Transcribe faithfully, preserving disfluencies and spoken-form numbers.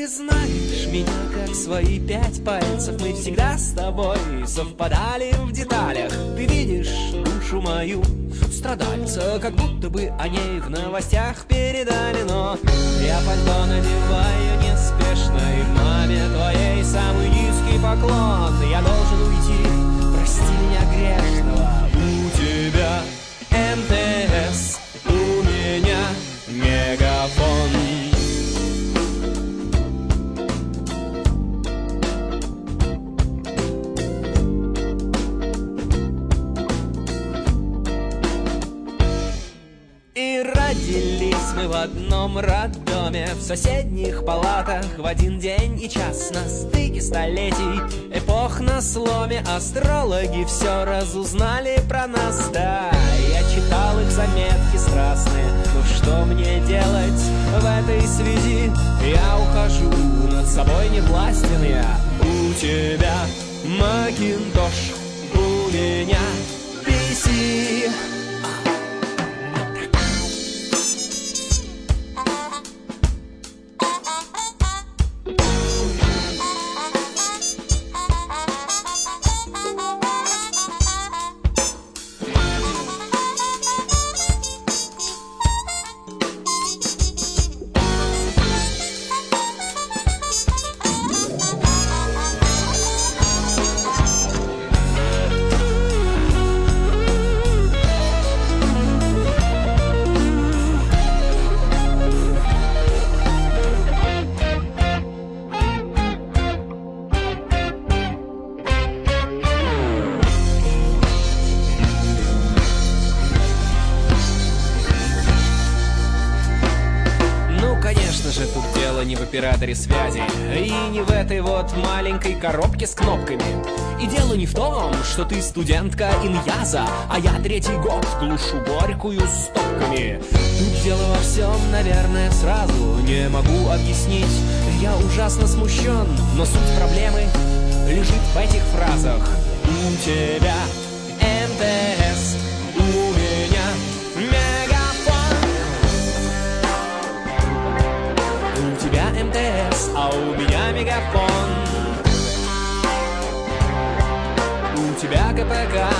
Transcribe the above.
знаешь меня как свои пять пальцев. Мы всегда с тобой совпадали в деталях. Ты видишь душу мою страдальца, как будто бы о ней в новостях передали. Но я пальто надеваю неспешно, и маме твоей самый низкий поклон. Я должен уйти, прости меня грешного. У тебя эм тэ эс, у меня мегафон. И родились мы в одном роддоме, в соседних палатах в один день и час. На стыке столетий, эпох на сломе, астрологи все разузнали про нас. Да, я читал их заметки страстные, но что мне делать в этой связи? Я ухожу, над собой не властен я. У тебя Макинтош, у меня пи си. Не в операторе связи и не в этой вот маленькой коробке с кнопками. И дело не в том, что ты студентка иньяза, а я третий год глушу горькую стопками. Тут дело во всем, наверное, сразу не могу объяснить. Я ужасно смущен, но суть проблемы лежит в этих фразах. У тебя эм тэ эс, у меня мегафон. У тебя эм тэ эс, а у меня мегафон. У тебя ка пэ ка,